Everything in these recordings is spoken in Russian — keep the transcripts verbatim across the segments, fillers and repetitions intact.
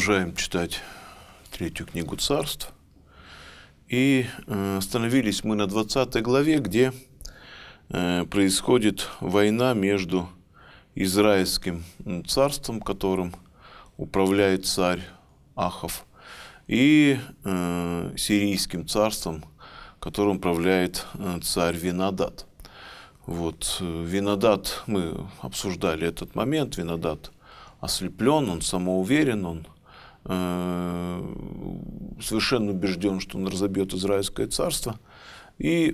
Продолжаем читать третью книгу Царств. И э, остановились мы на двадцатой главе, где э, происходит война между Израильским царством, которым управляет царь Ахав, и э, Сирийским царством, которым управляет э, царь Винадад. Вот, Винадад, мы обсуждали этот момент, Винадад ослеплен, он самоуверен, он э, совершенно убежден, что он разобьет Израильское царство. И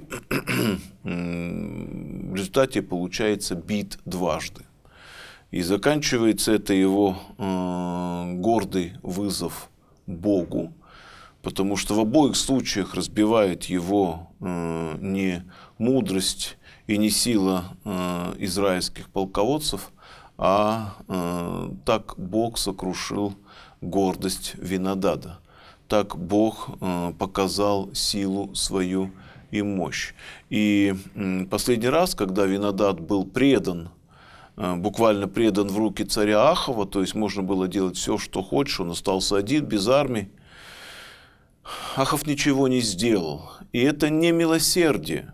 в результате получается бит дважды. И заканчивается это его э, гордый вызов Богу, потому что в обоих случаях разбивает его э, не мудрость и не сила э, израильских полководцев, а э, так Бог сокрушил гордость Винадада. Так Бог э, показал силу свою и мощь. И э, последний раз, когда Винадад был предан, э, буквально предан в руки царя Ахава, то есть можно было делать все, что хочешь, он остался один, без армии, Ахав ничего не сделал. И это не милосердие.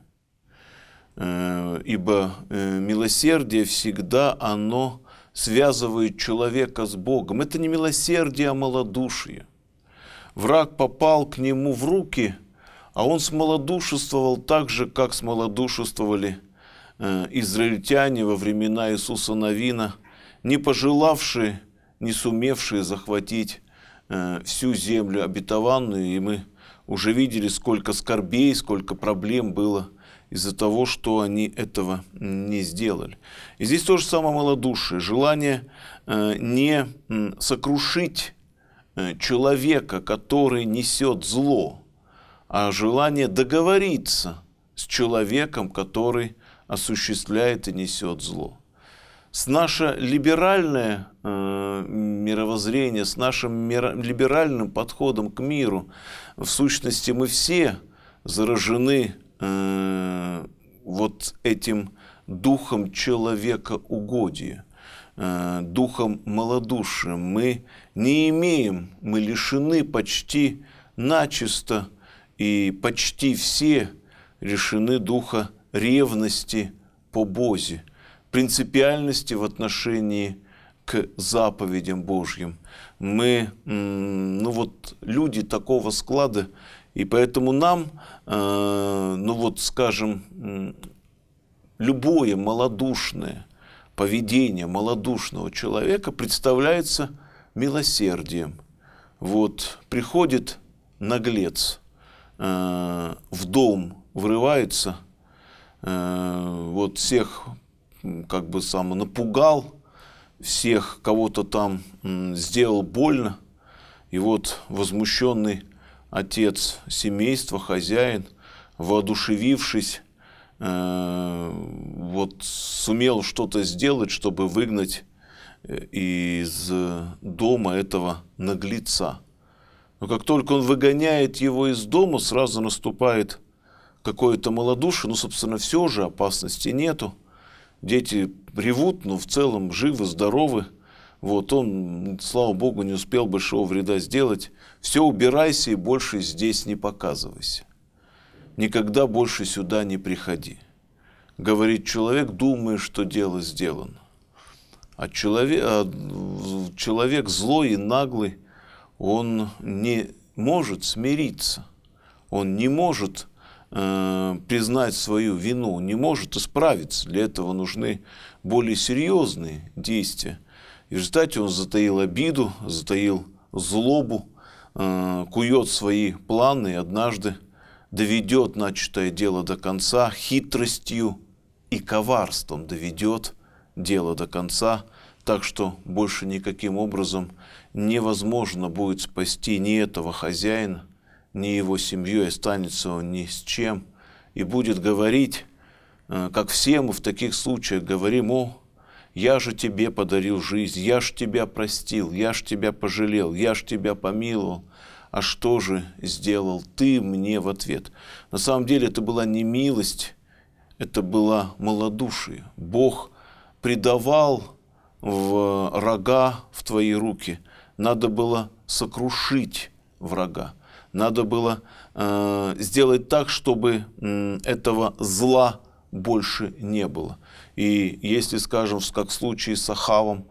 Ибо милосердие всегда оно связывает человека с Богом. Это не милосердие, а малодушие. Враг попал к нему в руки, а он смолодушествовал так же, как смолодушествовали израильтяне во времена Иисуса Навина, не пожелавшие, не сумевшие захватить всю землю обетованную. И мы уже видели, сколько скорбей, сколько проблем было из-за того, что они этого не сделали. И здесь то же самое малодушие, желание э, не сокрушить э, человека, который несет зло, а желание договориться с человеком, который осуществляет и несет зло. С наше либеральное э, мировоззрение, с нашим мира, либеральным подходом к миру, в сущности мы все заражены э, вот этим духом человекоугодия, э, духом малодушия. Мы не имеем, мы лишены почти начисто, и почти все лишены духа ревности по Бозе, принципиальности в отношении к заповедям Божьим. Мы, ну вот, люди такого склада, и поэтому нам, ну вот, скажем, любое малодушное поведение малодушного человека представляется милосердием. Вот, приходит наглец, в дом врывается, вот всех как бы сам напугал, всех кого-то там сделал больно, и вот возмущенный отец семейства, хозяин, воодушевившись, э, вот сумел что-то сделать, чтобы выгнать из дома этого наглеца. Но как только он выгоняет его из дома, сразу наступает какое-то малодушие, ну, собственно, все же, опасности нету. Дети ревут, но в целом живы, здоровы. Вот он, слава Богу, не успел большого вреда сделать. Все, убирайся и больше здесь не показывайся. Никогда больше сюда не приходи. Говорит человек, думая, что дело сделано. А человек, а человек злой и наглый, он не может смириться. Он не может э, признать свою вину, не может исправиться. Для этого нужны более серьезные действия. И в результате он затаил обиду, затаил злобу, э, кует свои планы и однажды доведет начатое дело до конца, хитростью и коварством доведет дело до конца, так что больше никаким образом невозможно будет спасти ни этого хозяина, ни его семью, и останется он ни с чем, и будет говорить, э, как все мы в таких случаях говорим: о, я же тебе подарил жизнь, я ж тебя простил, я ж тебя пожалел, я ж тебя помиловал, а что же сделал ты мне в ответ? На самом деле это была не милость, это было малодушие. Бог предавал в рога в твои руки надо было сокрушить врага. Надо было э, сделать так, чтобы э, этого зла больше не было. И если, скажем, как в случае с Ахавом,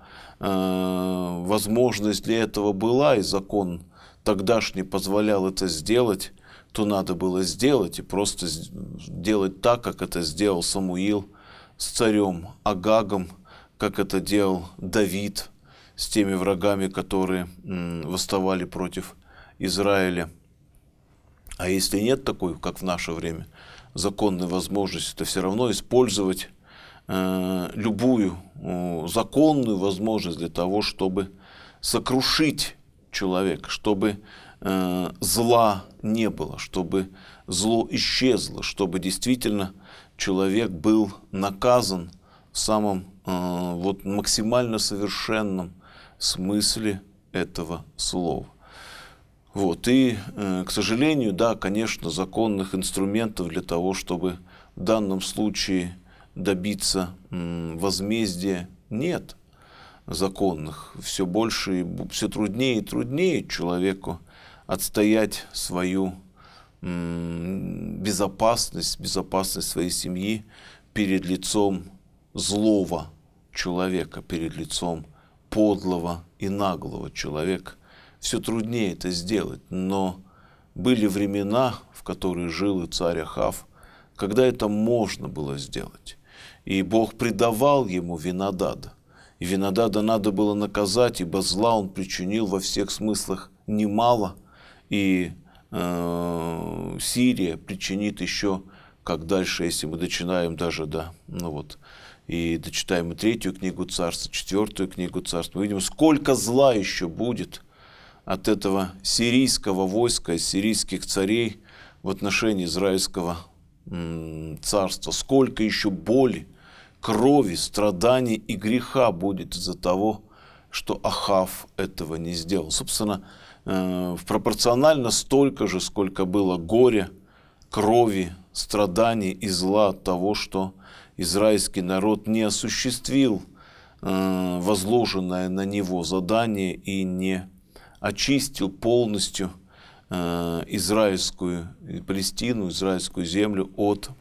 э, возможность для этого была, и закон тогдашний позволял это сделать, то надо было сделать и просто делать так, как это сделал Самуил с царем Агагом, как это делал Давид с теми врагами, которые м, восставали против Израиля. А если нет такой, как в наше время, законной возможности, то все равно использовать э, любую э, законную возможность для того, чтобы сокрушить человека, чтобы э, зла не было, чтобы зло исчезло, чтобы действительно человек был наказан в самом э, вот, максимально совершенном смысле этого слова. Вот. И, э, к сожалению, да, конечно, законных инструментов для того, чтобы в данном случае добиться м, возмездия, нет законных. Все больше и все труднее и труднее человеку отстоять свою м, безопасность, безопасность своей семьи перед лицом злого человека, перед лицом подлого и наглого человека. Все труднее это сделать, но были времена, в которые жил и царь Ахав, когда это можно было сделать. И Бог предавал ему Винодада. И Винодада надо было наказать, ибо зла он причинил во всех смыслах немало. И э, Сирия причинит еще, как дальше, если мы дочинаем даже до, ну вот, и дочитаем и третью книгу царства, четвертую книгу царства, мы видим, сколько зла еще будет от этого сирийского войска, сирийских царей в отношении израильского м, царства. Сколько еще боли, крови, страданий и греха будет из-за того, что Ахав этого не сделал. Собственно, э, пропорционально столько же, сколько было горя, крови, страданий и зла от того, что израильский народ не осуществил э, возложенное на него задание и не очистил полностью э, израильскую Палестину, израильскую землю от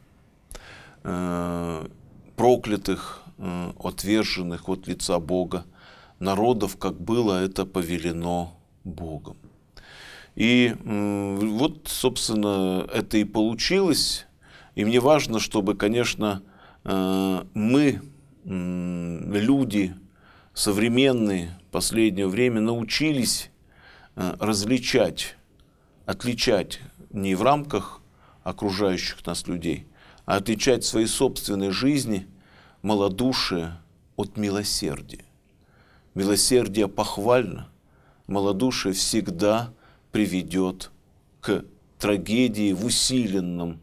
э, проклятых, э, отверженных от лица Бога народов, как было это повелено Богом. И э, вот, собственно, это и получилось. И мне важно, чтобы, конечно, э, мы, э, люди современные, последнее время научились различать, отличать не в рамках окружающих нас людей, а отличать в своей собственной жизни малодушие от милосердия. Милосердие похвально, малодушие всегда приведет к трагедии в усиленном,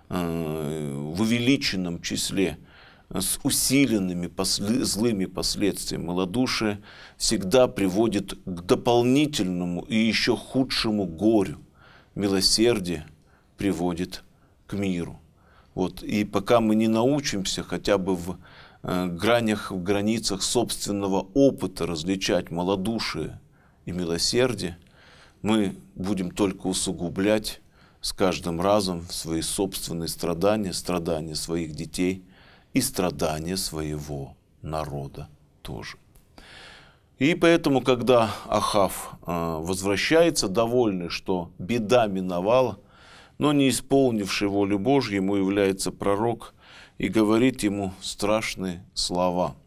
в увеличенном числе, с усиленными после, злыми последствиями. Малодушие всегда приводит к дополнительному и еще худшему горю. Милосердие приводит к миру. Вот. И пока мы не научимся хотя бы в э, гранях, в границах собственного опыта различать малодушие и милосердие, мы будем только усугублять с каждым разом свои собственные страдания, страдания своих детей и страдания своего народа тоже. И поэтому, когда Ахав э, возвращается, довольный, что беда миновала, но не исполнивший волю Божью, ему является пророк и говорит ему страшные слова.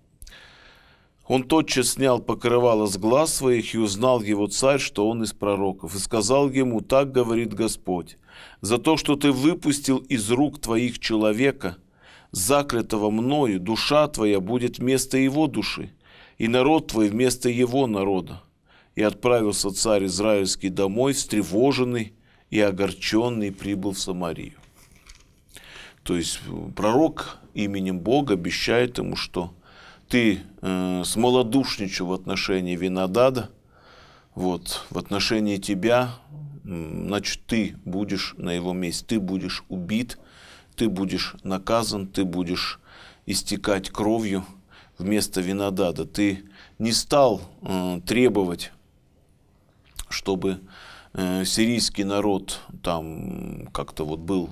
Он тотчас снял покрывало с глаз своих, и узнал его царь, что он из пророков, и сказал ему: «Так говорит Господь, за то, что ты выпустил из рук твоих человека, заклятого мною, душа твоя будет вместо его души, и народ твой вместо его народа». И отправился царь израильский домой, встревоженный и огорченный, прибыл в Самарию. То есть пророк именем Бога обещает ему, что ты э, смолодушничал в отношении Винодада, вот, в отношении тебя, значит, ты будешь на его месте, ты будешь убит, ты будешь наказан, ты будешь истекать кровью вместо Винодада. Ты не стал э, требовать чтобы э, сирийский народ там как-то вот был,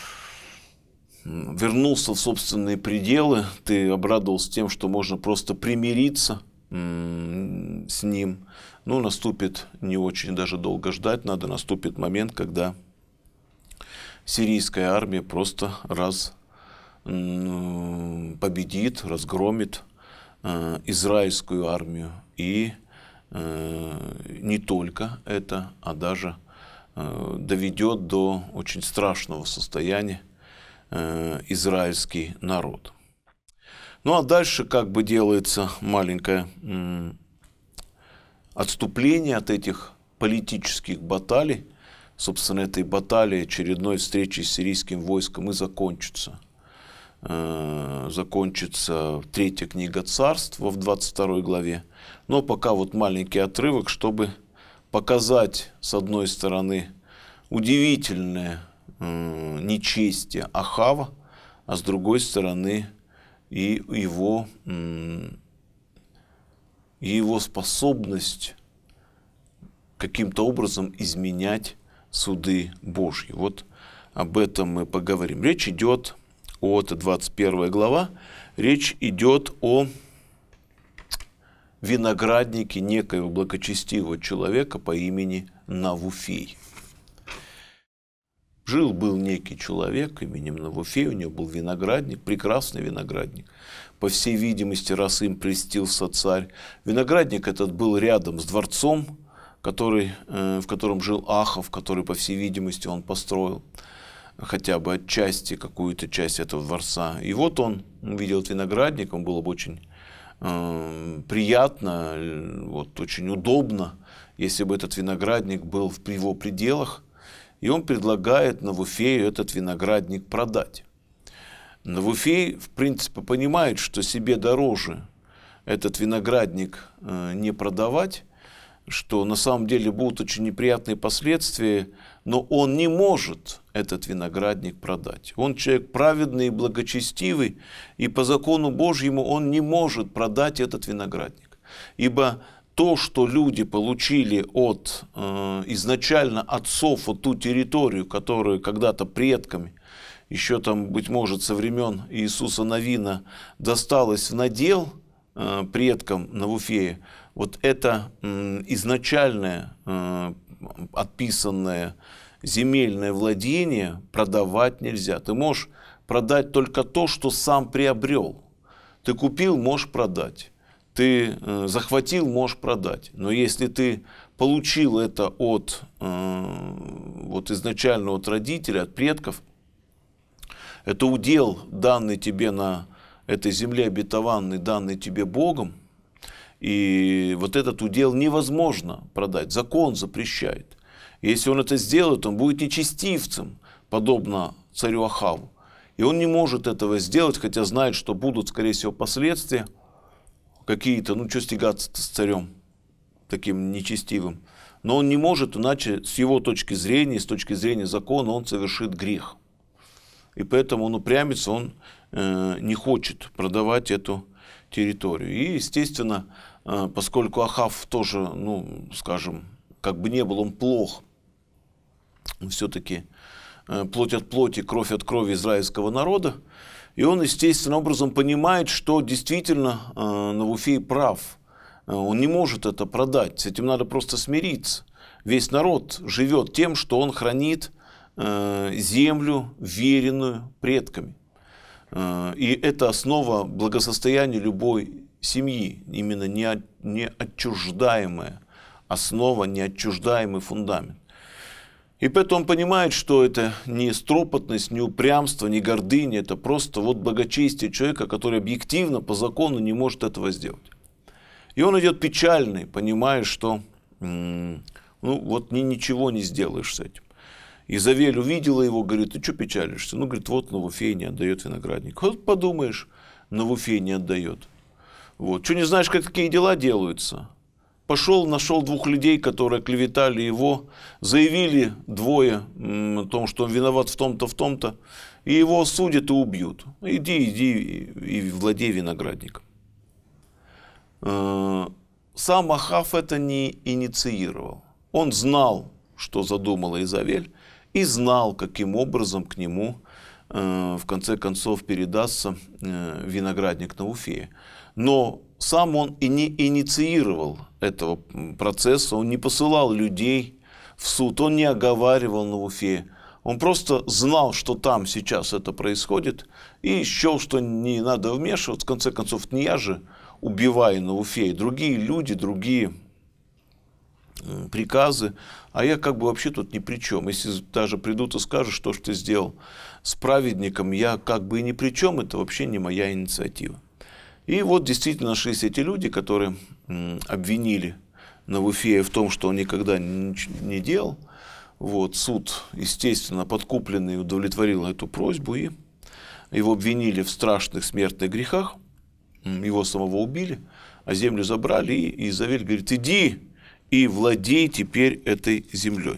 вернулся в собственные пределы, ты обрадовался тем, что можно просто примириться м, с ним. Ну, наступит не очень даже долго ждать, надо, наступит момент, когда сирийская армия просто раз м, победит, разгромит э, израильскую армию. И э, не только это, а даже э, доведет до очень страшного состояния э, израильский народ. Ну а дальше как бы делается маленькое м, отступление от этих политических баталий. Собственно, этой баталией, очередной встречи с сирийским войском и закончится. Э, закончится третья книга Царств в двадцать второй главе. Но пока вот маленький отрывок, чтобы показать, с одной стороны, удивительное э, нечестие Ахава, а с другой стороны, и его, э, и его способность каким-то образом изменять суды Божьи. Вот об этом мы поговорим. Речь идет от двадцать первая глава, речь идет о винограднике некоего благочестивого человека по имени Навуфей. Жил-был некий человек именем Навуфей, у него был виноградник, прекрасный виноградник. По всей видимости, раз им прельстился царь. Виноградник этот был рядом с дворцом, который, э, в котором жил Ахав, который, по всей видимости, он построил хотя бы отчасти какую-то часть этого дворца. И вот он увидел этот виноградник, он было бы очень э, приятно, вот, очень удобно, если бы этот виноградник был в его пределах. И он предлагает Навуфею этот виноградник продать. Навуфей, в принципе, понимает, что себе дороже этот виноградник э, не продавать, что на самом деле будут очень неприятные последствия, но он не может этот виноградник продать. Он человек праведный и благочестивый, и по закону Божьему он не может продать этот виноградник. Ибо то, что люди получили от э, изначально отцов, вот ту территорию, которую когда-то предками, еще там, быть может, со времен Иисуса Навина, досталась в надел э, предкам Навуфея, вот это э, изначальное э, отписанное земельное владение продавать нельзя. Ты можешь продать только то, что сам приобрел. Ты купил, можешь продать. Ты э, захватил, можешь продать. Но если ты получил это от э, вот изначально от родителей, от предков, это удел, данный тебе на этой земле обетованный, данный тебе Богом, и вот этот удел невозможно продать. Закон запрещает. Если он это сделает, он будет нечестивцем, подобно царю Ахаву. И он не может этого сделать, хотя знает, что будут, скорее всего, последствия какие-то, ну что стягаться с царем таким нечестивым. Но он не может, иначе с его точки зрения, с точки зрения закона, он совершит грех. И поэтому он упрямится, он э, не хочет продавать эту территорию. И, естественно, э, поскольку Ахав тоже, ну, скажем, как бы не был он плох, все-таки э, плоть от плоти, кровь от крови израильского народа, и он, естественным образом, понимает, что действительно э, Навуфей прав. Он не может это продать, с этим надо просто смириться. Весь народ живет тем, что он хранит э, землю, веренную предками. Э, и это основа благосостояния любой семьи, именно не, не отчуждаемая основа, не отчуждаемый фундамент. И поэтому он понимает, что это не стропотность, не упрямство, не гордыня, это просто вот благочестие человека, который объективно по закону не может этого сделать. И он идет печальный, понимая, что ну, вот ни, ничего не сделаешь с этим. Изавель увидела его, говорит: ты что печалишься? Ну, говорит, вот Навуфей не отдает виноградник. Вот подумаешь, Навуфей не отдает. Вот. Что не знаешь, как такие дела делаются? Пошел, нашел двух людей, которые клеветали его, заявили двое о том, что он виноват в том-то, в том-то, и его судят и убьют. Иди, иди и владей виноградником. Сам Ахав это не инициировал. Он знал, что задумала Изавель, и знал, каким образом к нему э, в конце концов передастся э, виноградник Навуфея. Но сам он и не инициировал этого процесса, он не посылал людей в суд, он не оговаривал Навуфея. Он просто знал, что там сейчас это происходит, и счел, что не надо вмешиваться. В конце концов, не я же убиваю Навуфея, другие люди, другие приказы, а я как бы вообще тут ни при чем. Если даже придут и скажут, что ж ты сделал с праведником, я как бы и ни при чем, это вообще не моя инициатива. И вот действительно нашлись эти люди, которые обвинили Навуфея в том, что он никогда ничего не делал. Вот, суд, естественно, подкупленный, удовлетворил эту просьбу, и его обвинили в страшных смертных грехах, его самого убили, а землю забрали, и Изавель говорит: иди и владей теперь этой землей.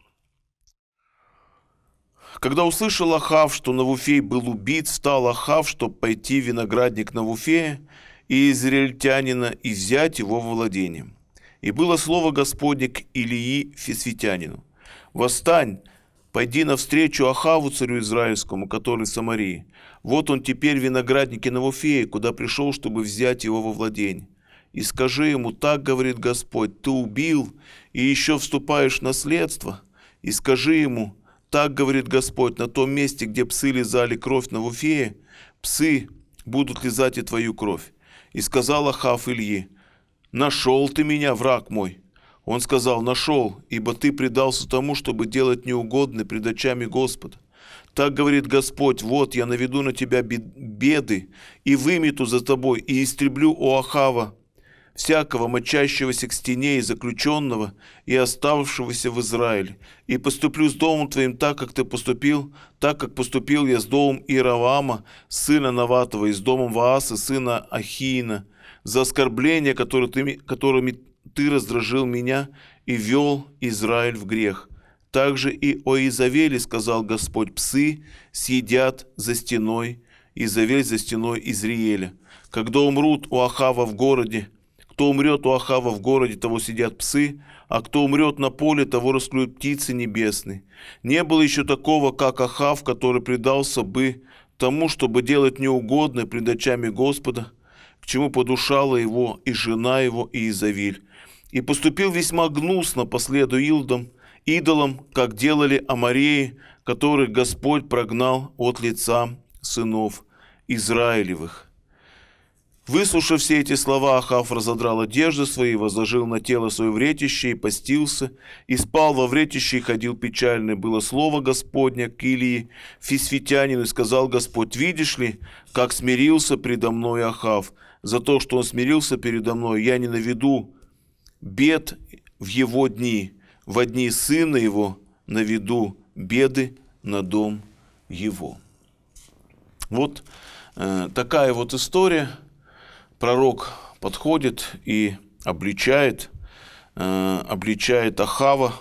Когда услышал Ахав, что Навуфей был убит, встал Ахав, чтобы пойти в виноградник Навуфея и израильтянина и взять его во владение. И было слово Господне к Илии Фисвитянину: «Восстань, пойди навстречу Ахаву, царю израильскому, который в Самарии. Вот он теперь в винограднике Навуфея, куда пришел, чтобы взять его во владение. И скажи ему: так говорит Господь, ты убил и еще вступаешь в наследство. И скажи ему: так говорит Господь, на том месте, где псы лизали кровь Навуфея, псы будут лизать и твою кровь». И сказал Ахав Ильи: «Нашел ты меня, враг мой». Он сказал: «Нашел, ибо ты предался тому, чтобы делать неугодное пред очами Господа. Так говорит Господь: вот я наведу на тебя беды, и вымету за тобой, и истреблю у Ахава всякого мочащегося к стене и заключенного, и оставшегося в Израиле, и поступлю с домом твоим так, как ты поступил, так, как поступил я с домом Иераваама, сына Наватова, и с домом Вааса, сына Ахиина, за оскорбления, которые ты, которыми ты раздражил меня и вел Израиль в грех. Также и о Изавеле сказал Господь: псы съедят за стеной, Изавель за стеной Изриеля. Когда умрут у Ахава в городе, кто умрет у Ахава в городе, того съедят псы, а кто умрет на поле, того расклюют птицы небесные. Не было еще такого, как Ахав, который предался бы тому, чтобы делать неугодное пред очами Господа, к чему подушала его и жена его, и Изавель. И поступил весьма гнусно по следу идолам, идолам, как делали амореи, которых Господь прогнал от лица сынов Израилевых. Выслушав все эти слова, Ахав разодрал одежды свои, возложил на тело свое вретище и постился, и спал во вретище и ходил печальный. Было слово Господня к Илии Фисвитянину, и сказал Господь: видишь ли, как смирился предо мной Ахав? За то, что он смирился передо мной, я не наведу бед в его дни, во дни сына его наведу беды на дом его». Вот э, такая вот история. Пророк подходит и обличает, э, обличает Ахава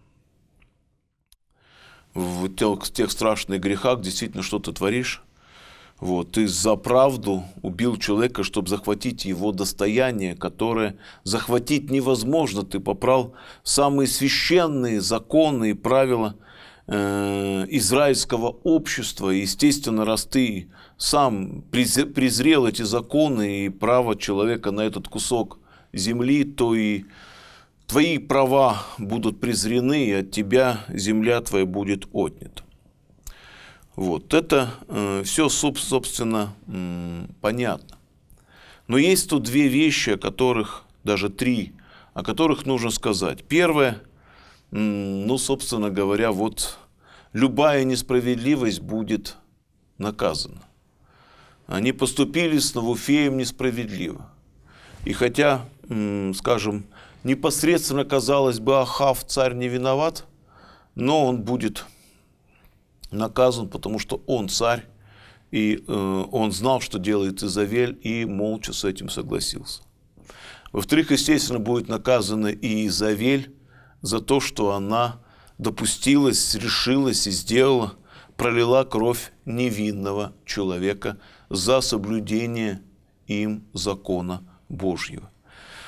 в тех, тех страшных грехах. Действительно, что ты творишь? Вот, ты за правду убил человека, чтобы захватить его достояние, которое захватить невозможно. Ты попрал самые священные законы и правила э, израильского общества. Естественно, раз ты сам презрел эти законы и право человека на этот кусок земли, то и твои права будут презрены, и от тебя земля твоя будет отнята. Вот, это э, все, собственно, э, понятно. Но есть тут две вещи, о которых, даже три, о которых нужно сказать. Первое, э, ну, собственно говоря, вот любая несправедливость будет наказана. Они поступили с Навуфеем несправедливо. И хотя, э, скажем, непосредственно, казалось бы, Ахав, царь, не виноват, но он будет наказан, потому что он царь, и э, он знал, что делает Изавель, и молча с этим согласился. Во-вторых, естественно, будет наказана и Изавель за то, что она допустилась, решилась и сделала, пролила кровь невинного человека за соблюдение им закона Божьего.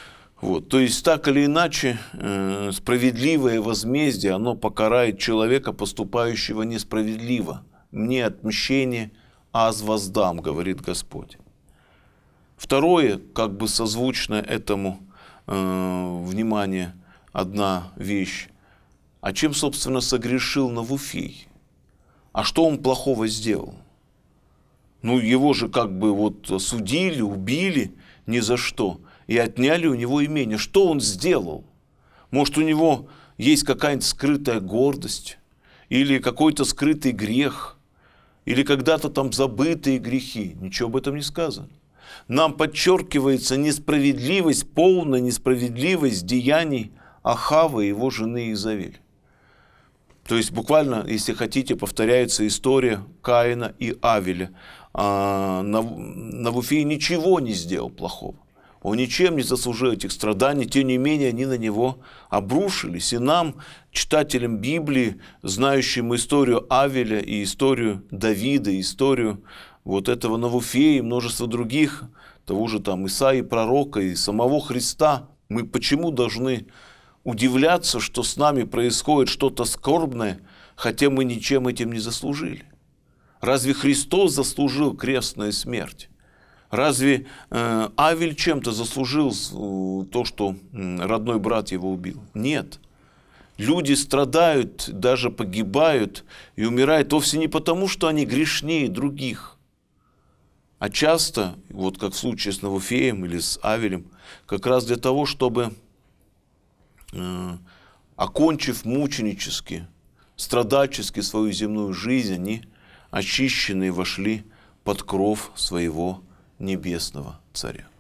Вот. То есть, так или иначе, э, справедливое возмездие, оно покарает человека, поступающего несправедливо. «Мне отмщение, аз воздам», говорит Господь. Второе, как бы созвучно этому, э, внимание, одна вещь. А чем, собственно, согрешил Навуфий? А что он плохого сделал? Ну, его же как бы вот судили, убили ни за что и отняли у него имение. Что он сделал? Может, у него есть какая-нибудь скрытая гордость или какой-то скрытый грех, или когда-то там забытые грехи? Ничего об этом не сказано. Нам подчеркивается несправедливость, полная несправедливость деяний Ахава и его жены Иезавель. То есть буквально, если хотите, повторяется история Каина и Авеля. А Навуфий ничего не сделал плохого. Он ничем не заслужил этих страданий, тем не менее они на него обрушились. И нам, читателям Библии, знающим историю Авеля и историю Давида, историю вот этого Навуфея и множество других, того же там Исаии пророка и самого Христа, мы почему должны удивляться, что с нами происходит что-то скорбное, хотя мы ничем этим не заслужили? Разве Христос заслужил крестную смерть? Разве э, Авель чем-то заслужил э, то, что э, родной брат его убил? Нет. Люди страдают, даже погибают и умирают вовсе не потому, что они грешнее других, а часто, вот как в случае с Навуфеем или с Авелем, как раз для того, чтобы, э, окончив мученически, страдальчески свою земную жизнь, они очищенные вошли под кров своего небесного царя.